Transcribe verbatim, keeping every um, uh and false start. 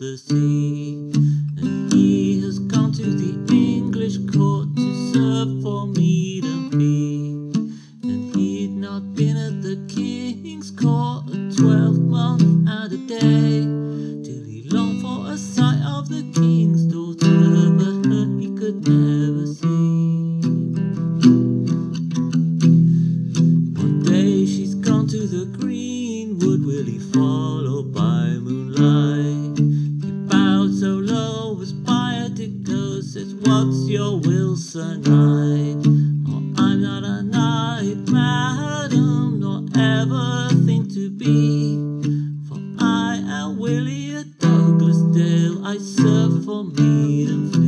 the sea. And he has gone to the English court to serve for meat and fee. And he'd not been at the king's court a twelvemonth and a day, till he longed for a sight of the king's daughter, but her he could never see. One day she's gone to the greenwood, will he follow by moonlight? He bowed so low as by a dicto, says, "What's your will, Sir Knight?" "Oh, I'm not a knight, madam, nor ever think to be, for I am Willie of Douglasdale, I serve for meat and